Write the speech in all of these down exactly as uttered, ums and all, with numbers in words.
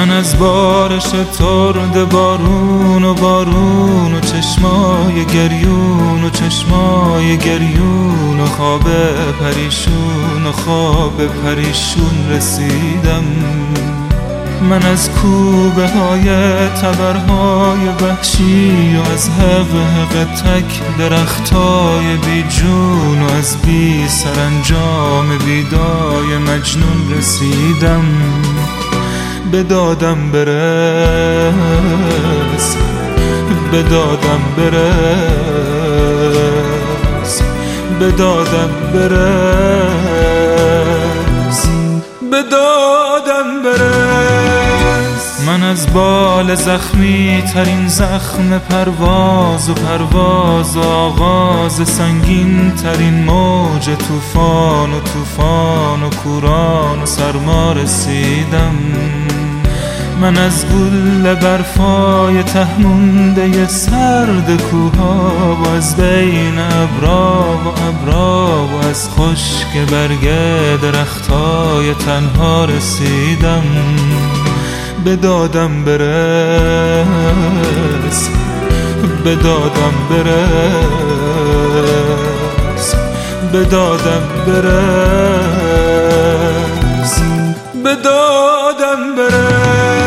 من از بارش ترد بارون و بارون و چشمای گریون و چشمای گریون و خواب پریشون و خواب پریشون رسیدم. من از کوبه های تبرهای وحشی و از حق حق تک درختای بی جون و از بی سرانجام بیدای مجنون رسیدم. به دادم برس، به دادم برس، به دادم برس، به دادم برس. من از بال زخمی ترین زخم پرواز و پرواز و آغاز سنگین ترین موج طوفان و طوفان و کوران و سرما رسیدم. من از گل برفای تهمونده سرد کوها و از بین ابرا و ابرا و از خشک برگ درختای تنها رسیدم. به دادم برس، به دادم برس، به دادم برس، به دادم برس.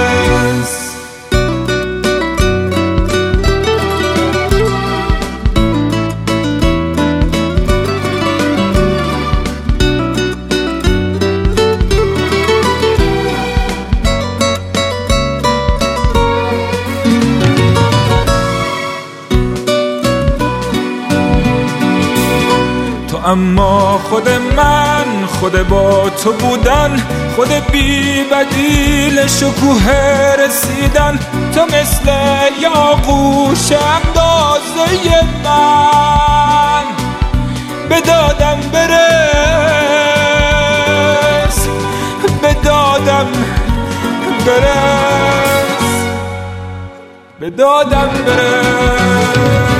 اما خود من، خود با تو بودن، خود بی بدیل شکوه رسیدن. تو مثل یاغوش اندازه من به دادم برس، به دادم برس، به دادم برس.